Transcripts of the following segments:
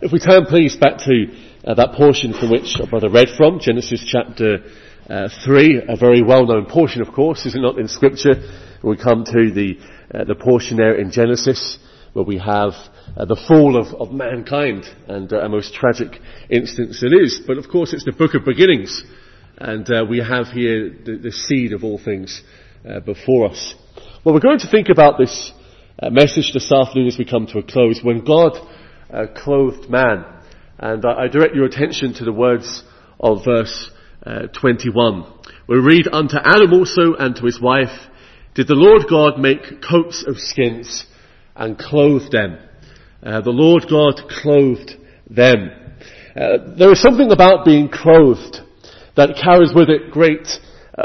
If we turn please back to that portion from which our brother read from, Genesis chapter 3, a very well-known portion of course, is it not, in scripture. We come to the portion there in Genesis where we have the fall of mankind, and a most tragic instance it is. But of course it's the book of beginnings, and we have here the seed of all things before us. Well, we're going to think about this message this afternoon as we come to a close, when God clothed man. And I direct your attention to the words of verse 21. We read, "Unto Adam also and to his wife did the Lord God make coats of skins and clothe them." The Lord God clothed them. There is something about being clothed that carries with it great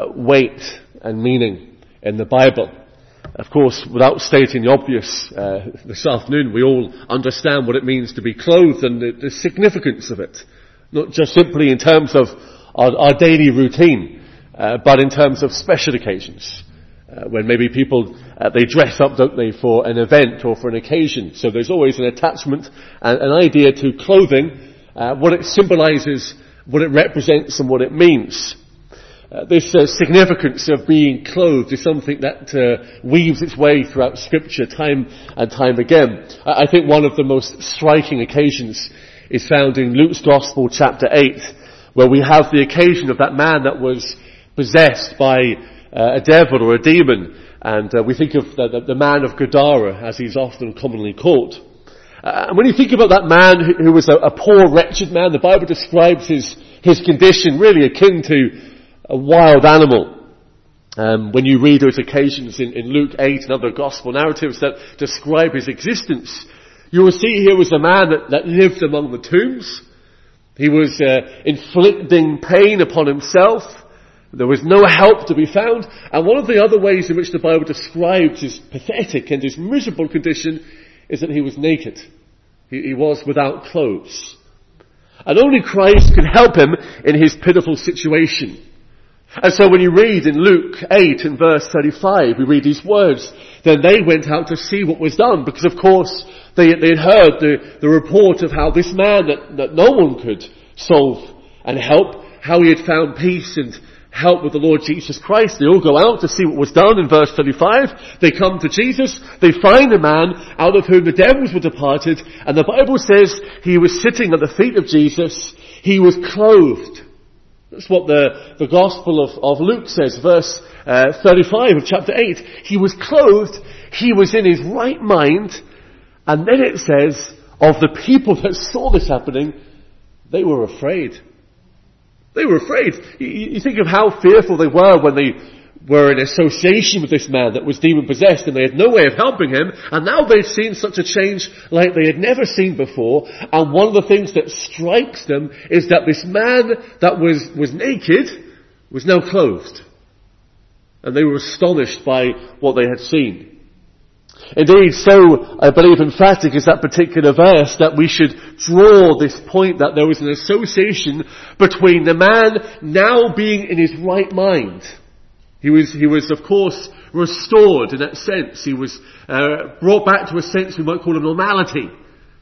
weight and meaning in the Bible. Of course, without stating the obvious, this afternoon we all understand what it means to be clothed and the significance of it. Not just simply in terms of our daily routine, but in terms of special occasions. When maybe people, they dress up, don't they, for an event or for an occasion. So there's always an attachment and an idea to clothing, what it symbolizes, what it represents and what it means. This significance of being clothed is something that weaves its way throughout Scripture time and time again. I think one of the most striking occasions is found in Luke's Gospel chapter 8, where we have the occasion of that man that was possessed by a devil or a demon, and we think of the man of Gadara, as he's often commonly called. And when you think about that man who was a poor, wretched man, the Bible describes his condition really akin to a wild animal. When you read those occasions in Luke 8 and other gospel narratives that describe his existence, you will see here was a man that lived among the tombs. He was inflicting pain upon himself. There was no help to be found. And one of the other ways in which the Bible describes his pathetic and his miserable condition is that he was naked. He was without clothes. And only Christ could help him in his pitiful situation. And so when you read in Luke 8 and verse 35, we read these words, "Then they went out to see what was done," because of course they had heard the report of how this man that no one could solve and help, how he had found peace and help with the Lord Jesus Christ. They all go out to see what was done in verse 35. They come to Jesus. They find a man out of whom the devils were departed. And the Bible says he was sitting at the feet of Jesus. He was clothed. That's what the Gospel of Luke says, verse 35 of chapter 8. He was clothed. He was in his right mind. And then it says, of the people that saw this happening, they were afraid. They were afraid. You think of how fearful they were when they were in association with this man that was demon-possessed and they had no way of helping him. And now they've seen such a change like they had never seen before. And one of the things that strikes them is that this man that was naked was now clothed. And they were astonished by what they had seen. Indeed, so I believe emphatic is that particular verse that we should draw this point that there was an association between the man now being in his right mind. He was of course restored in that sense. He was brought back to a sense we might call a normality.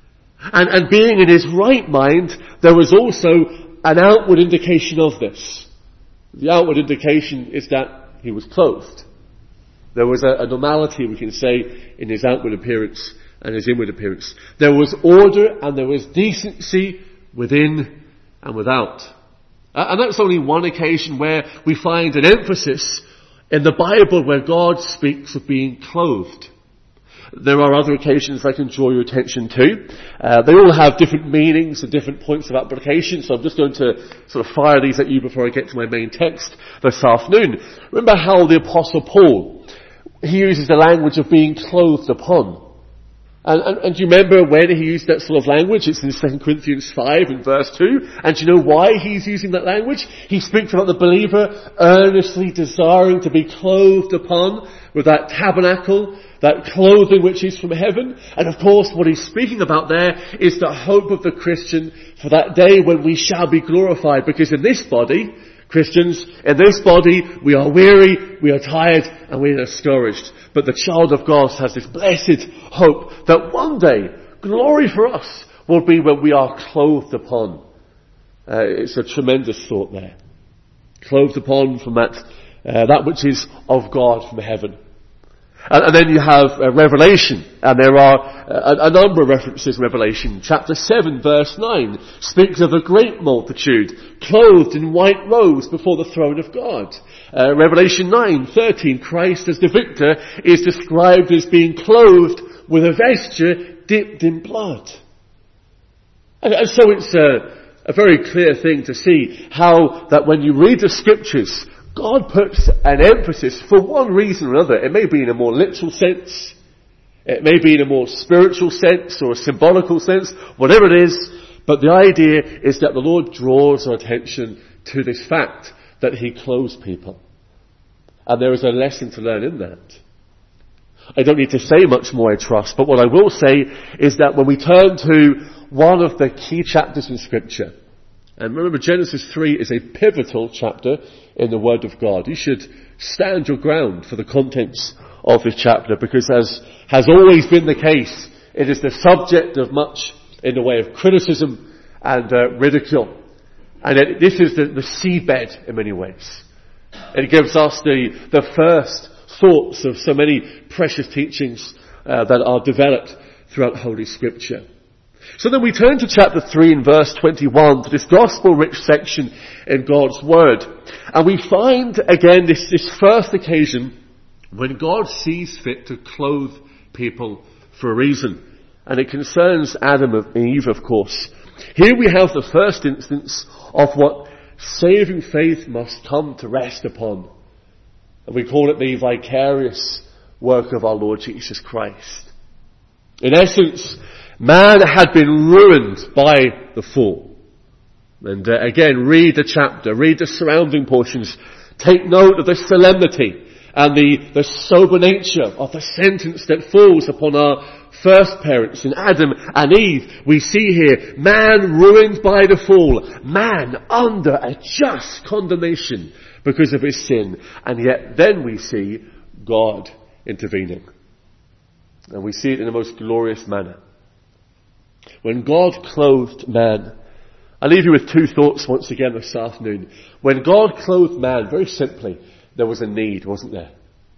And being in his right mind, there was also an outward indication of this. The outward indication is that he was clothed. There was a normality, we can say, in his outward appearance and his inward appearance. There was order and there was decency within and without. And that's only one occasion where we find an emphasis in the Bible where God speaks of being clothed. There are other occasions I can draw your attention to. They all have different meanings and different points of application, so I'm just going to sort of fire these at you before I get to my main text this afternoon. Remember how the Apostle Paul, he uses the language of being clothed upon. And do you remember when he used that sort of language? It's in 2 Corinthians 5 and verse 2. And do you know why he's using that language? He speaks about the believer earnestly desiring to be clothed upon with that tabernacle, that clothing which is from heaven. And of course what he's speaking about there is the hope of the Christian for that day when we shall be glorified. Because in this body, Christians, in this body, we are weary, we are tired, and we are discouraged. But the child of God has this blessed hope that one day, glory for us, will be when we are clothed upon. It's a tremendous thought there. Clothed upon from that which is of God from heaven. And then you have Revelation, and there are a number of references in Revelation. Chapter 7 verse 9 speaks of a great multitude clothed in white robes before the throne of God. Revelation 9:13, Christ as the victor is described as being clothed with a vesture dipped in blood. And so it's a very clear thing to see how that when you read the scriptures, God puts an emphasis for one reason or another. It may be in a more literal sense. It may be in a more spiritual sense or a symbolical sense, whatever it is. But the idea is that the Lord draws our attention to this fact that He clothes people. And there is a lesson to learn in that. I don't need to say much more, I trust, but what I will say is that when we turn to one of the key chapters in Scripture, and remember Genesis 3 is a pivotal chapter in the Word of God. You should stand your ground for the contents of this chapter, because as has always been the case, it is the subject of much in the way of criticism and ridicule. And this is the seedbed in many ways. It gives us the first thoughts of so many precious teachings that are developed throughout Holy Scripture. So then we turn to chapter 3 and verse 21, to this gospel-rich section in God's Word. And we find again this first occasion when God sees fit to clothe people for a reason. And it concerns Adam and Eve, of course. Here we have the first instance of what saving faith must come to rest upon. And we call it the vicarious work of our Lord Jesus Christ. In essence, man had been ruined by the fall. And again, read the chapter, read the surrounding portions, take note of the solemnity and the sober nature of the sentence that falls upon our first parents in Adam and Eve. We see here, man ruined by the fall, man under a just condemnation because of his sin. And yet then we see God intervening. And we see it in the most glorious manner. When God clothed man, I'll leave you with two thoughts once again this afternoon. When God clothed man, very simply, there was a need, wasn't there?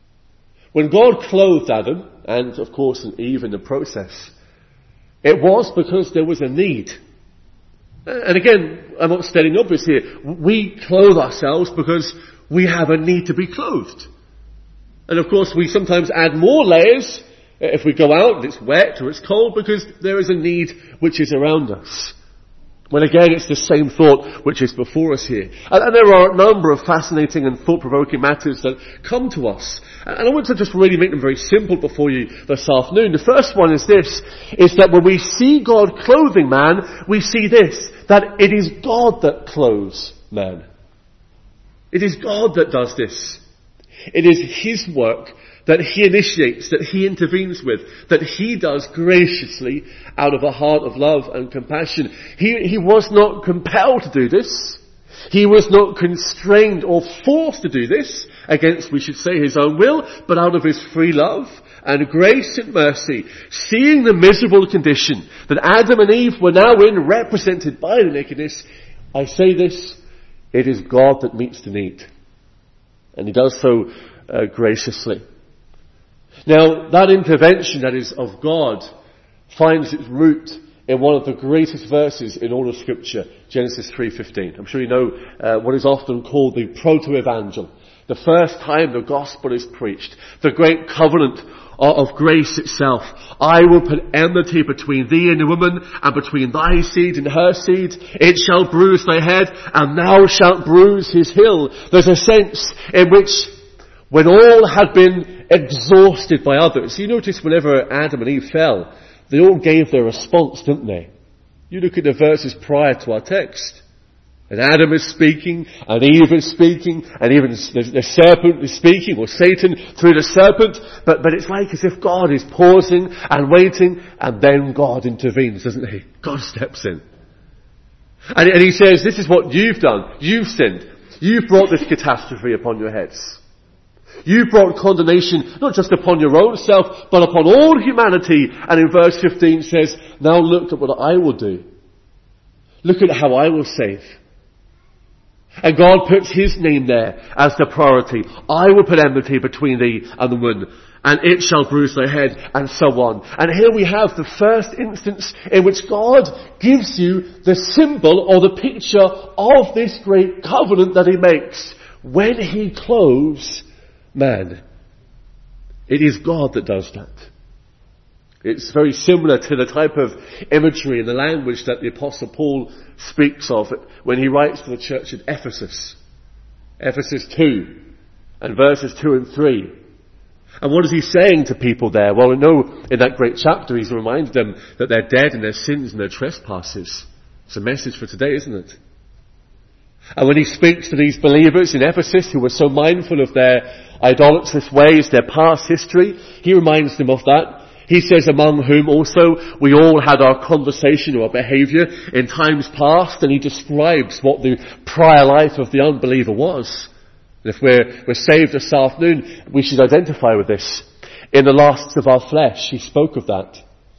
When God clothed Adam, and of course Eve in the process, it was because there was a need. And again, I'm not stating obvious here. We clothe ourselves because we have a need to be clothed. And of course we sometimes add more layers if we go out and it's wet or it's cold, because there is a need which is around us. When again it's the same thought which is before us here. And there are a number of fascinating and thought-provoking matters that come to us. And I want to just really make them very simple before you this afternoon. The first one is this, is that when we see God clothing man, we see this, that it is God that clothes man. It is God that does this. It is His work that He initiates, that He intervenes with, that He does graciously out of a heart of love and compassion. He was not compelled to do this. He was not constrained or forced to do this against, we should say, His own will, but out of His free love and grace and mercy, seeing the miserable condition that Adam and Eve were now in, represented by the nakedness. I say this, it is God that meets the need. And He does so graciously. Now, that intervention that is of God finds its root in one of the greatest verses in all of Scripture, Genesis 3:15. I'm sure you know what is often called the proto-evangel. The first time the gospel is preached. The great covenant of grace itself. I will put enmity between thee and the woman, and between thy seed and her seed. It shall bruise thy head, and thou shalt bruise his heel. There's a sense in which, when all had been exhausted by others, you notice whenever Adam and Eve fell, they all gave their response, didn't they? You look at the verses prior to our text. And Adam is speaking, and Eve is speaking, and even the serpent is speaking, or Satan through the serpent, but it's like as if God is pausing and waiting, and then God intervenes, doesn't He? God steps in. And He says, this is what you've done. You've sinned. You've brought this catastrophe upon your heads. You brought condemnation not just upon your own self, but upon all humanity. And in verse 15 says, now look at what I will do. Look at how I will save. And God puts his name there as the priority. I will put enmity between thee and the woman, and it shall bruise thy head, and so on. And here we have the first instance in which God gives you the symbol or the picture of this great covenant that he makes when he clothes man. It is God that does that. It's very similar to the type of imagery and the language that the Apostle Paul speaks of when he writes to the church at Ephesus. Ephesus 2 and verses 2 and 3. And what is he saying to people there? Well, we know in that great chapter he's reminded them that they're dead in their sins and their trespasses. It's a message for today, isn't it? And when he speaks to these believers in Ephesus who were so mindful of their idolatrous ways, their past history, he reminds them of that. He says, among whom also we all had our conversation or our behaviour in times past, and he describes what the prior life of the unbeliever was. And if we're saved this afternoon, we should identify with this. In the lusts of our flesh, he spoke of that.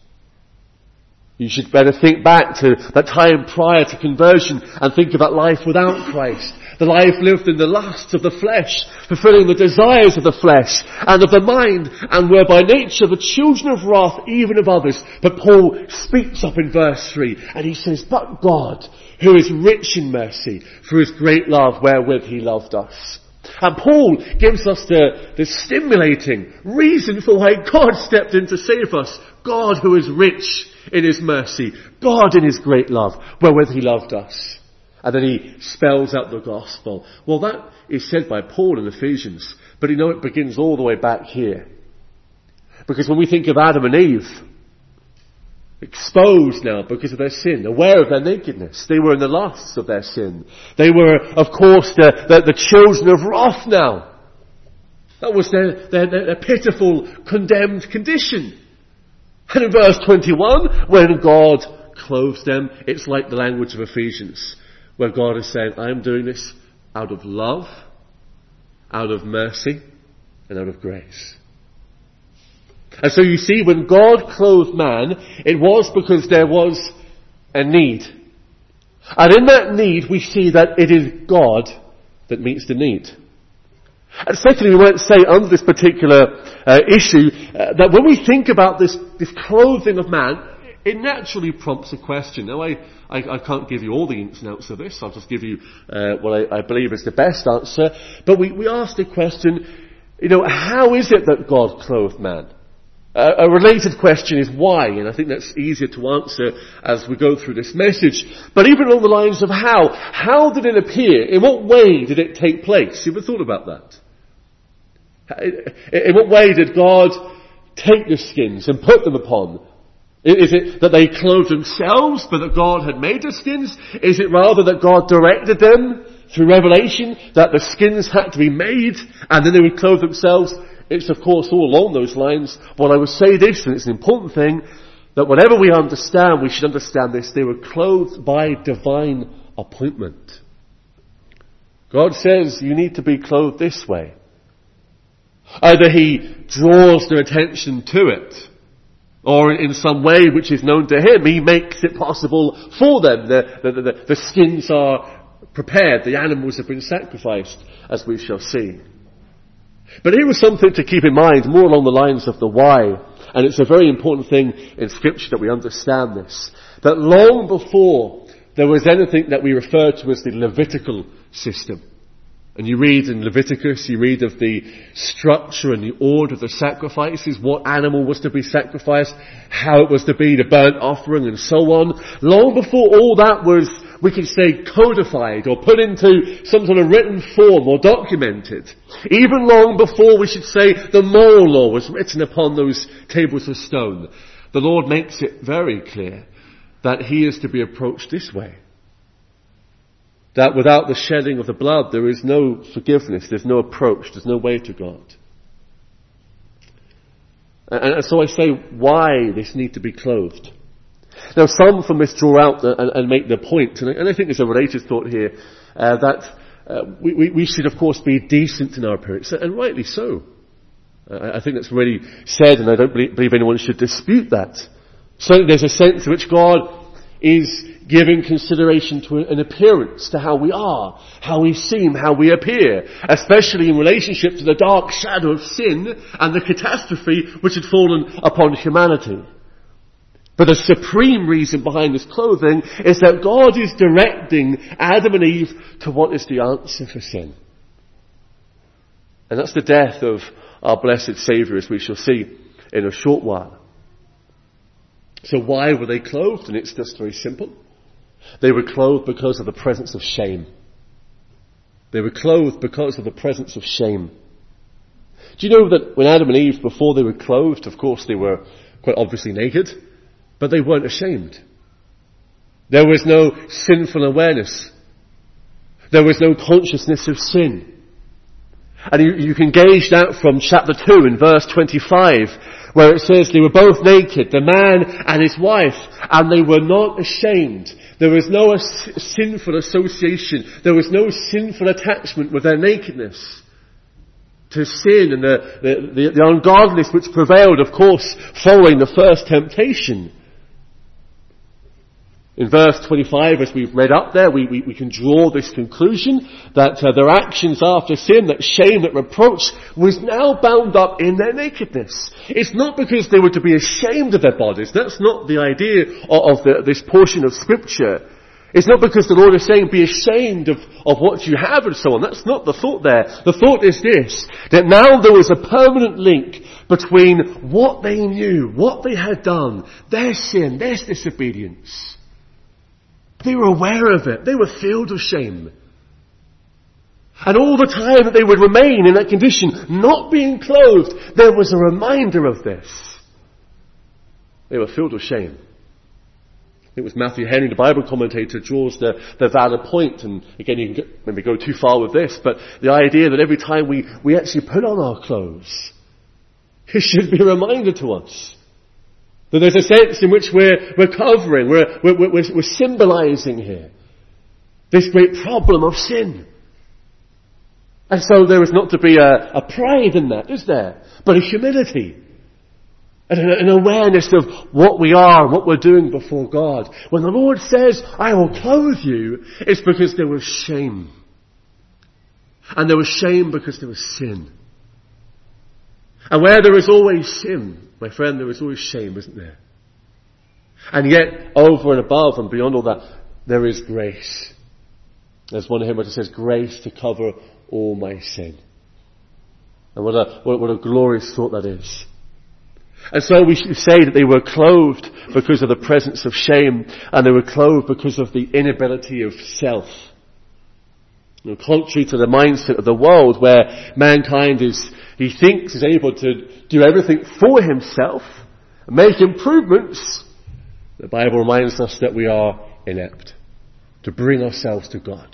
You should better think back to that time prior to conversion and think of that life without Christ. The life lived in the lusts of the flesh, fulfilling the desires of the flesh and of the mind, and were by nature the children of wrath, even of others. But Paul speaks up in verse 3, and he says, but God, who is rich in mercy, through his great love wherewith he loved us. And Paul gives us the stimulating reason for why God stepped in to save us. God who is rich in his mercy. God in his great love wherewith he loved us. And then he spells out the gospel. Well, that is said by Paul in Ephesians. But you know it begins all the way back here. Because when we think of Adam and Eve, exposed now because of their sin, aware of their nakedness, they were in the lusts of their sin. They were, of course, the children of wrath now. That was their pitiful, condemned condition. And in verse 21, when God clothes them, it's like the language of Ephesians, where God is saying, I am doing this out of love, out of mercy, and out of grace. And so you see, when God clothed man, it was because there was a need. And in that need, we see that it is God that meets the need. And secondly, we might say under this particular issue, that when we think about this clothing of man, it naturally prompts a question. Now, I can't give you all the ins and outs of this. I'll just give you what I believe is the best answer. But we ask the question, how is it that God clothed man? A related question is why, and I think that's easier to answer as we go through this message. But even along the lines of how did it appear? In what way did it take place? You ever thought about that? In what way did God take the skins and put them upon? Is it that they clothed themselves, but that God had made the skins? Is it rather that God directed them through revelation, that the skins had to be made, and then they would clothe themselves? It's of course all along those lines. But I would say this, and it's an important thing, that whatever we understand, we should understand this. They were clothed by divine appointment. God says you need to be clothed this way. Either he draws their attention to it, or in some way which is known to him, he makes it possible for them. The skins are prepared, the animals have been sacrificed, as we shall see. But here was something to keep in mind, more along the lines of the why. And it's a very important thing in Scripture that we understand this. That long before there was anything that we refer to as the Levitical system. And you read in Leviticus, you read of the structure and the order of the sacrifices, what animal was to be sacrificed, how it was to be the burnt offering and so on. Long before all that was, we could say, codified or put into some sort of written form or documented. Even long before, we should say, the moral law was written upon those tables of stone. The Lord makes it very clear that he is to be approached this way. That without the shedding of the blood, there is no forgiveness, there's no approach, there's no way to God. And so I say, why this need to be clothed? Now, some from this draw out and make the point, and I think there's a related thought here, that we should of course be decent in our appearance, and rightly so. I think that's really said, and I don't believe anyone should dispute that. Certainly there's a sense in which God is giving consideration to an appearance, to how we are, how we seem, how we appear, especially in relationship to the dark shadow of sin and the catastrophe which had fallen upon humanity. But the supreme reason behind this clothing is that God is directing Adam and Eve to what is the answer for sin. And that's the death of our blessed Saviour, as we shall see in a short while. So why were they clothed? And it's just very simple. They were clothed because of the presence of shame. They were clothed because of the presence of shame. Do you know that when Adam and Eve, before they were clothed, of course they were quite obviously naked, but they weren't ashamed. There was no sinful awareness. There was no consciousness of sin. And you can gauge that from chapter 2 in verse 25, where it says they were both naked, the man and his wife, and they were not ashamed. There was no sinful association. There was no sinful attachment with their nakedness to sin and the ungodliness which prevailed, of course, following the first temptation. In verse 25, as we've read up there, we can draw this conclusion that their actions after sin, that shame, that reproach, was now bound up in their nakedness. It's not because they were to be ashamed of their bodies. That's not the idea of this portion of Scripture. It's not because the Lord is saying, be ashamed of what you have and so on. That's not the thought there. The thought is this, that now there was a permanent link between what they knew, what they had done, their sin, their disobedience. They were aware of it. They were filled with shame. And all the time that they would remain in that condition, not being clothed, there was a reminder of this. They were filled with shame. It was Matthew Henry, the Bible commentator, draws the valid point, and again you can maybe go too far with this, but the idea that every time we actually put on our clothes, it should be a reminder to us that there's a sense in which we're covering, we're symbolizing here this great problem of sin. And so there is not to be a pride in that, is there? But a humility. And an awareness of what we are and what we're doing before God. When the Lord says, I will clothe you, it's because there was shame. And there was shame because there was sin. And where there is always sin, my friend, there is always shame, isn't there? And yet, over and above and beyond all that, there is grace. There's one hymn that says, grace to cover all my sin. And what a glorious thought that is. And so we should say that they were clothed because of the presence of shame, and they were clothed because of the inability of self. You know, contrary to the mindset of the world, where mankind he thinks is able to do everything for himself, make improvements, the Bible reminds us that we are inept to bring ourselves to God,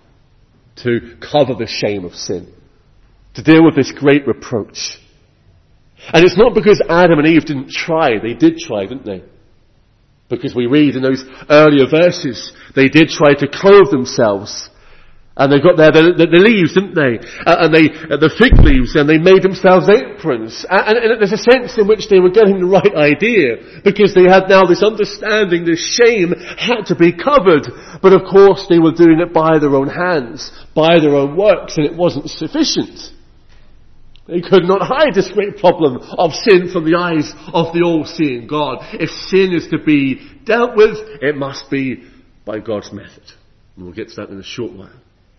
to cover the shame of sin, to deal with this great reproach. And it's not because Adam and Eve didn't try. They did try, didn't they? Because we read in those earlier verses, they did try to clothe themselves. And they got there the leaves, didn't they? And the fig leaves, and they made themselves aprons. And there's a sense in which they were getting the right idea, because they had now this understanding, this shame had to be covered. But of course they were doing it by their own hands, by their own works, and it wasn't sufficient. They could not hide this great problem of sin from the eyes of the all-seeing God. If sin is to be dealt with, it must be by God's method. And we'll get to that in a short while.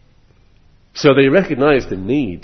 So they recognized the need.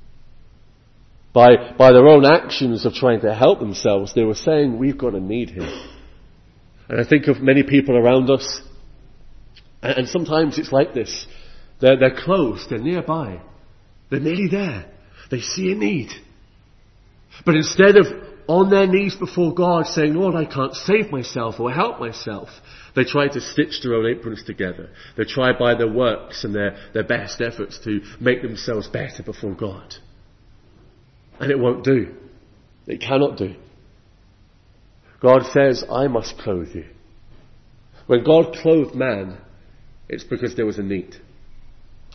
By their own actions of trying to help themselves, they were saying, we've got a need here. And I think of many people around us, and sometimes it's like this. They're close, they're nearby, they're nearly there. They see a need. But instead of on their knees before God saying, Lord, I can't save myself or help myself, they try to stitch their own aprons together. They try by their works and their best efforts to make themselves better before God. And it won't do. It cannot do. God says, I must clothe you. When God clothed man, it's because there was a need.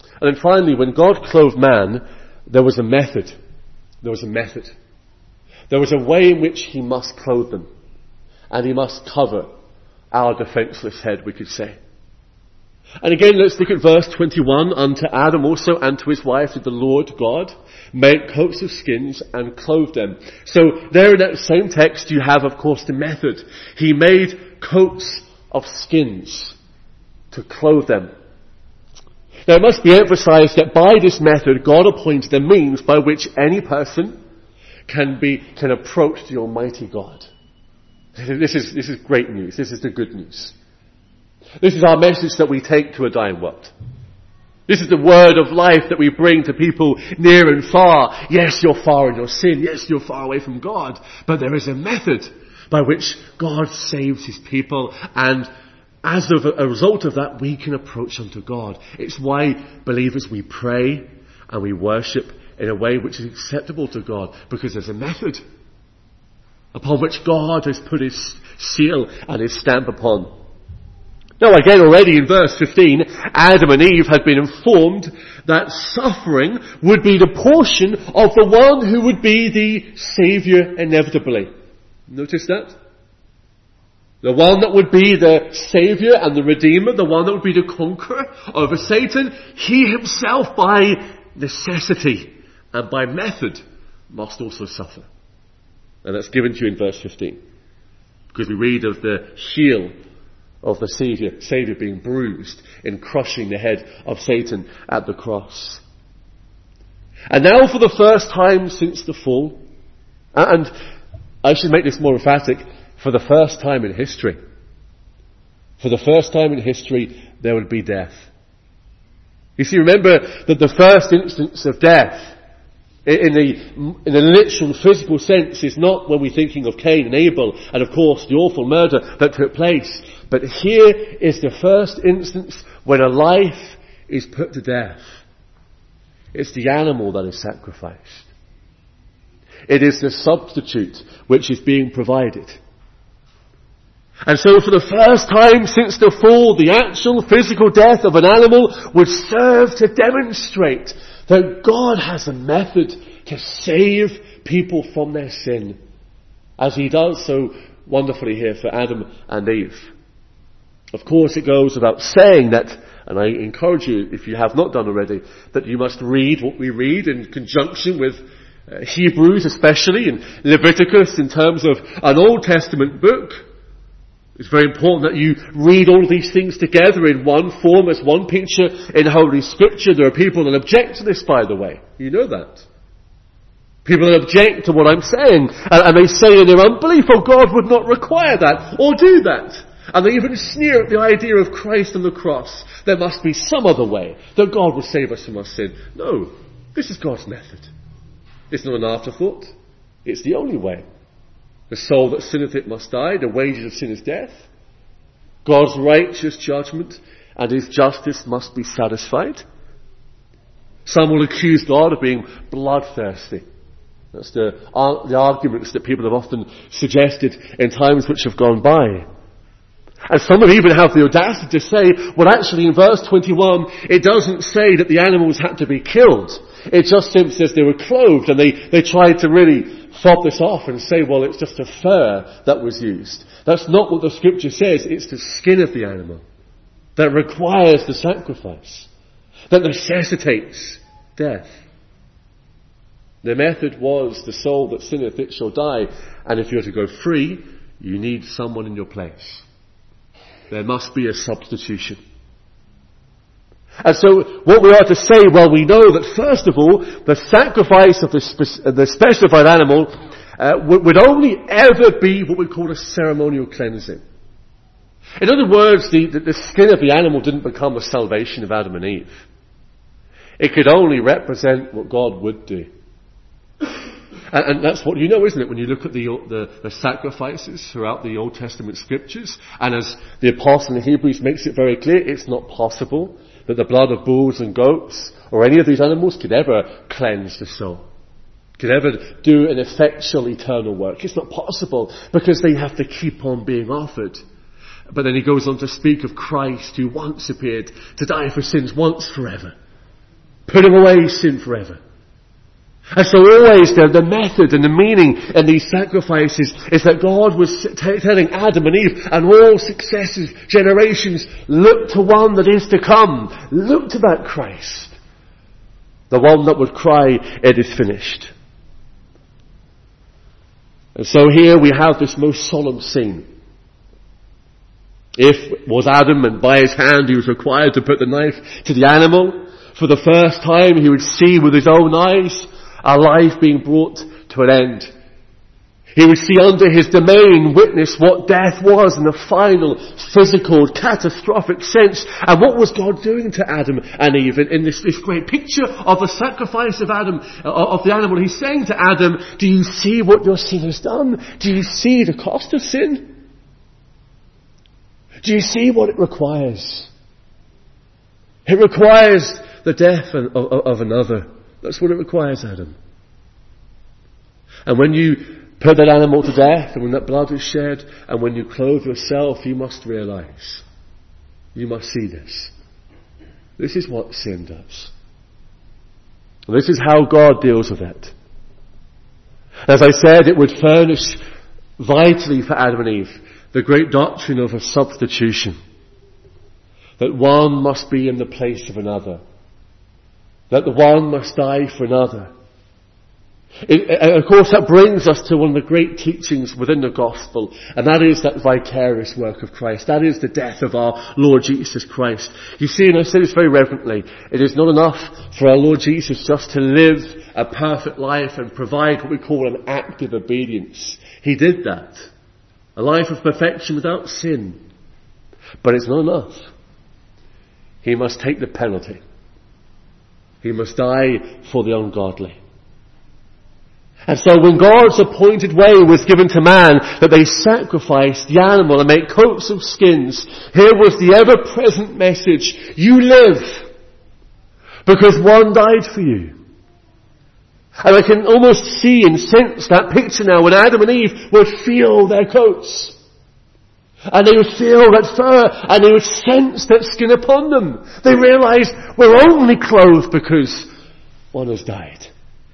And then finally, when God clothed man, there was a method. There was a method. There was a way in which he must clothe them. And he must cover our defenceless head, we could say. And again, let's look at verse 21. Unto Adam also and to his wife did the Lord God make coats of skins and clothe them. So there in that same text you have, of course, the method. He made coats of skins to clothe them. Now it must be emphasized that by this method God appointed the means by which any person can approach the Almighty God. This is great news. This is the good news. This is our message that we take to a dying world. This is the word of life that we bring to people near and far. Yes, you're far in your sin. Yes, you're far away from God. But there is a method by which God saves his people, and as a result of that, we can approach unto God. It's why, believers, we pray and we worship in a way which is acceptable to God, because there's a method upon which God has put his seal and his stamp upon. Now again, already in verse 15, Adam and Eve had been informed that suffering would be the portion of the one who would be the Saviour inevitably. Notice that? The one that would be the Saviour and the Redeemer, the one that would be the conqueror over Satan, he himself by necessity and by method must also suffer. And that's given to you in verse 15. Because we read of the heel of the Saviour being bruised in crushing the head of Satan at the cross. And now for the first time since the fall, and I should make this more emphatic, for the first time in history, there would be death. You see, remember that the first instance of death, in the literal physical sense, is not when we're thinking of Cain and Abel and of course the awful murder that took place. But here is the first instance when a life is put to death. It's the animal that is sacrificed. It is the substitute which is being provided. And so for the first time since the fall, the actual physical death of an animal would serve to demonstrate that God has a method to save people from their sin, as he does so wonderfully here for Adam and Eve. Of course, it goes without saying that, and I encourage you, if you have not done already, that you must read what we read in conjunction with Hebrews especially, and Leviticus in terms of an Old Testament book. It's very important that you read all of these things together in one form, as one picture in Holy Scripture. There are people that object to this, by the way. You know that. People that object to what I'm saying, and they say in their unbelief, oh, God would not require that, or do that. And they even sneer at the idea of Christ on the cross. There must be some other way that God will save us from our sin. No, this is God's method. It's not an afterthought. It's the only way. The soul that sinneth it must die. The wages of sin is death. God's righteous judgment and his justice must be satisfied. Some will accuse God of being bloodthirsty. That's the arguments that people have often suggested in times which have gone by. And some will even have the audacity to say, well actually in verse 21, it doesn't say that the animals had to be killed. It just simply says they were clothed, and they tried to really fob this off and say, well, it's just a fur that was used. That's not what the Scripture says. It's the skin of the animal that requires the sacrifice, that necessitates death. The method was, the soul that sinneth it shall die, and if you're to go free, you need someone in your place. There must be a substitution. And so what we are to say, well, we know that first of all, the sacrifice of the specified animal would only ever be what we call a ceremonial cleansing. In other words, the skin of the animal didn't become the salvation of Adam and Eve. It could only represent what God would do. And that's what you know, isn't it, when you look at the sacrifices throughout the Old Testament Scriptures, and as the Apostle in Hebrews makes it very clear, it's not possible that the blood of bulls and goats or any of these animals could ever cleanse the soul, could ever do an effectual eternal work. It's not possible, because they have to keep on being offered. But then he goes on to speak of Christ, who once appeared to die for sins once forever. putting away sin forever. And so always the method and the meaning in these sacrifices is that God was telling Adam and Eve and all successive generations, look to one that is to come. Look to that Christ. The one that would cry, it is finished. And so here we have this most solemn scene. If it was Adam, and by his hand he was required to put the knife to the animal, for the first time he would see with his own eyes a life being brought to an end. He would see under his domain, witness what death was in the final, physical, catastrophic sense. And what was God doing to Adam and Eve in this great picture of the sacrifice of the animal? He's saying to Adam, do you see what your sin has done? Do you see the cost of sin? Do you see what it requires? It requires the death of another. That's what it requires, Adam. And when you put that animal to death, and when that blood is shed, and when you clothe yourself, you must realize, you must see this. This is what sin does. And this is how God deals with it. As I said, it would furnish vitally for Adam and Eve the great doctrine of a substitution. That one must be in the place of another. That the one must die for another. And of course that brings us to one of the great teachings within the gospel, and that is that vicarious work of Christ. That is the death of our Lord Jesus Christ. You see, and I say this very reverently, it is not enough for our Lord Jesus just to live a perfect life and provide what we call an active obedience. He did that. A life of perfection without sin. But it's not enough. He must take the penalty. He must die for the ungodly. And so when God's appointed way was given to man, that they sacrificed the animal and make coats of skins, here was the ever-present message, you live, because one died for you. And I can almost see and sense that picture now when Adam and Eve would feel their coats. And they would feel that fur, and they would sense that skin upon them. They realized we're only clothed because one has died.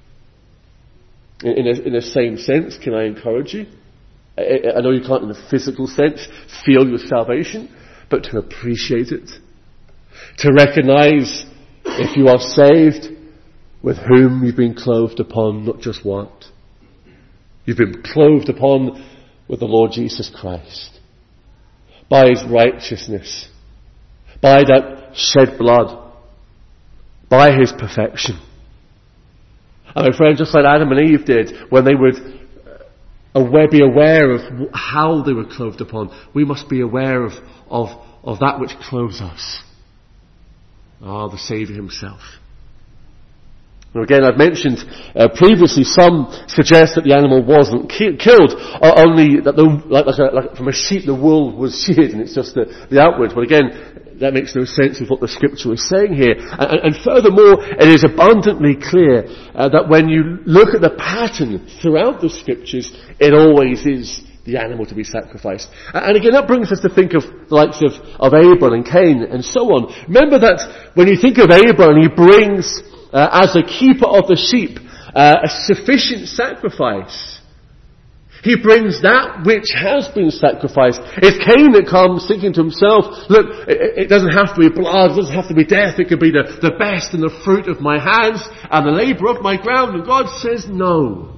In the same sense, can I encourage you? I know you can't in a physical sense feel your salvation, but to appreciate it. To recognize if you are saved, with whom you've been clothed upon, not just what. You've been clothed upon with the Lord Jesus Christ. By His righteousness. By that shed blood. By His perfection. And my friend, just like Adam and Eve did, when they would be aware of how they were clothed upon, we must be aware of that which clothes us. The Saviour Himself. Now again, I've mentioned previously, some suggest that the animal wasn't killed, only that like from a sheep the wool was sheared and it's just the outwards. But again, that makes no sense with what the Scripture is saying here. And furthermore, it is abundantly clear that when you look at the pattern throughout the Scriptures, it always is the animal to be sacrificed. And again, that brings us to think of the likes of Abel and Cain and so on. Remember that when you think of Abel, he brings, as a keeper of the sheep, a sufficient sacrifice. He brings that which has been sacrificed. It's Cain that comes thinking to himself, look, it doesn't have to be blood, it doesn't have to be death, it could be the best and the fruit of my hands and the labour of my ground. And God says, no.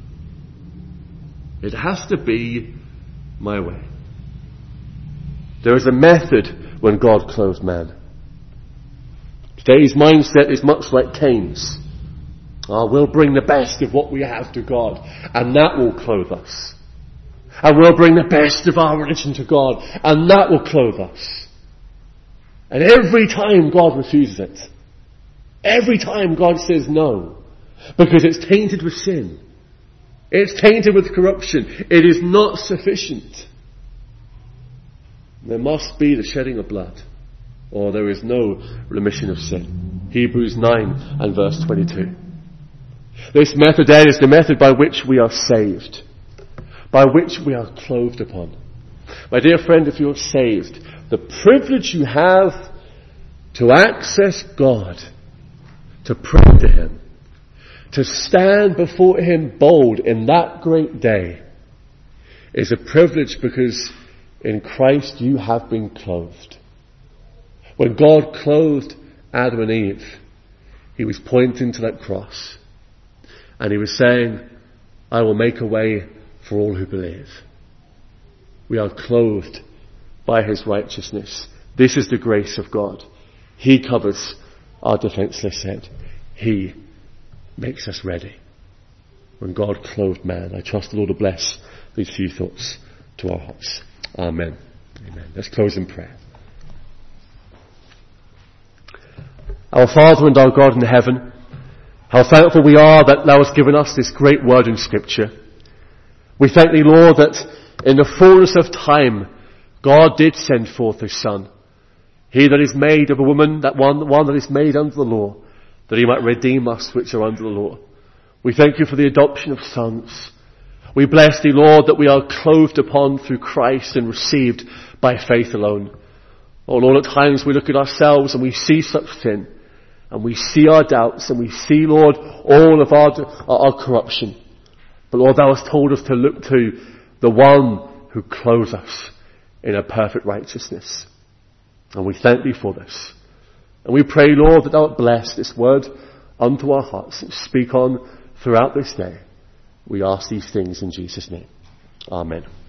It has to be my way. There is a method when God clothed man. Today's mindset is much like Cain's. We'll bring the best of what we have to God, and that will clothe us. And we'll bring the best of our religion to God, and that will clothe us. And every time God refuses it, every time God says no, because it's tainted with sin, it's tainted with corruption, it is not sufficient. There must be the shedding of blood, or there is no remission of sin. Hebrews 9 and verse 22. This method then is the method by which we are saved, by which we are clothed upon. My dear friend, if you're saved, the privilege you have to access God, to pray to him, to stand before him bold in that great day, is a privilege because in Christ you have been clothed. When God clothed Adam and Eve, he was pointing to that cross. And he was saying, I will make a way for all who believe. We are clothed by his righteousness. This is the grace of God. He covers our defenseless head. He makes us ready. When God clothed man, I trust the Lord to bless these few thoughts to our hearts. Amen. Amen. Let's close in prayer. Our Father and our God in heaven, how thankful we are that thou hast given us this great word in Scripture. We thank thee, Lord, that in the fullness of time, God did send forth his Son. He that is made of a woman, that one that is made under the law, that he might redeem us which are under the law. We thank you for the adoption of sons. We bless thee, Lord, that we are clothed upon through Christ and received by faith alone. Oh Lord, at times we look at ourselves and we see such sin, and we see our doubts, and we see, Lord, all of our corruption. But Lord, thou hast told us to look to the one who clothes us in a perfect righteousness. And we thank thee for this. And we pray, Lord, that thou wilt bless this word unto our hearts and speak on throughout this day. We ask these things in Jesus' name. Amen.